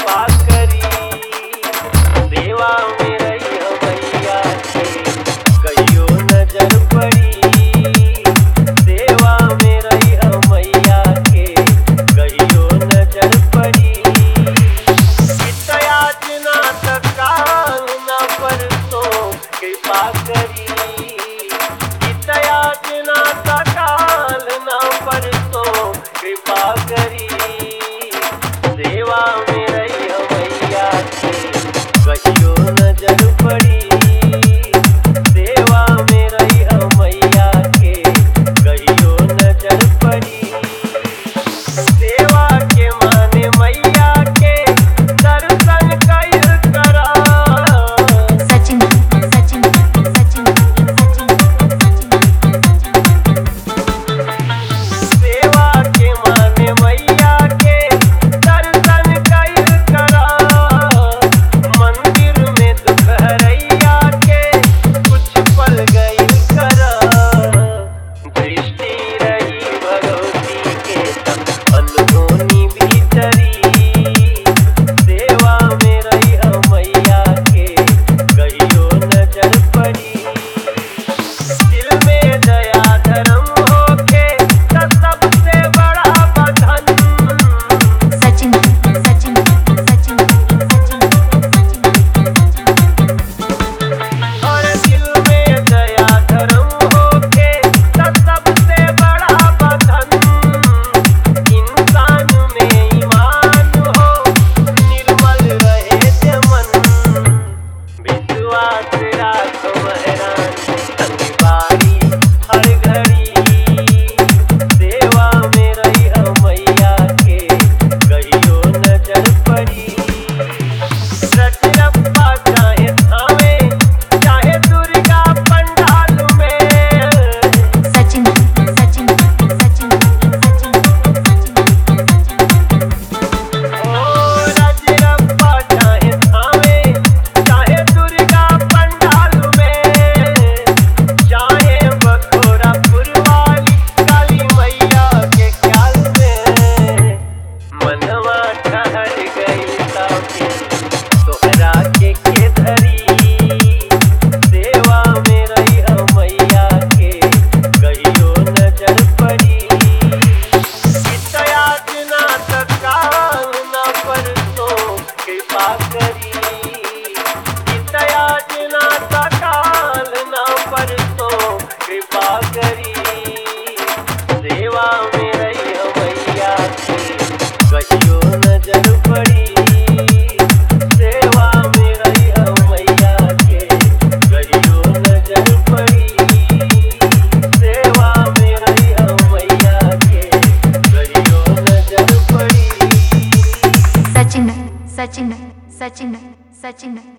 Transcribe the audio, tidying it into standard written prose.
कृपा करी। सेवा में रही मैया के कहियो नजर पड़ी। सेवा में रही मैया के कहियो नजर पड़ी। याचना तकाल न परसों कृपा करी। याचना तकाल न परसों कृपा करी। सेवा में रही मैया के कहियो नजर पड़ी। सेवा में रही मैया के कहियो नजर पड़ी। सेवा के माने मैया के दर्शन कइल करा। सचिन सचिन सचिन सचिन सेवा के माने मैया के दर्शन कइल करा। मंदिर में दुख हरैया के कुछ पल गइल करा। दृष्टि रही भगवती के तब अनहोनी भीतरी। सेवा में रही मैया के कहियो नजर पड़ी। दिल में दया धर्म होके त सबसे बड़ा बंधन। सचिन सचिन सचिन सचिन और दिल में दया धर्म होके त सबसे बड़ा बंधन। इंसान में ईमान हो निर्मल रहे मन। विश्वास राख महरान संगवारी हर घड़ी। सेवा में रही मैया के कहियो नजर पड़ी। रजरप्पा चाहे थावे चाहे दुर्गा पंडाल में। सचिन सचिन सचिन सचिन रजरप्पा चाहे थावे चाहे दुर्गा पंडाल में। चाहे बखोरापुर वाली काली मैया के ख्याल में। मनवा ठहर गई ताके तोहरा के धरी। सेवा में रही मैया के कहियो नजर पड़ी। याचना तकाल न परसों कृपा करी। याचना तकाल न परसों कृपा करी। सेवा में रही मैया के कहियो नजर पड़ी। सेवा में रही मैया के कहियो नजर पड़ी। सेवा में रही मैया के कहियो नजर पड़ी। सचिन सचिन सचिन सचिन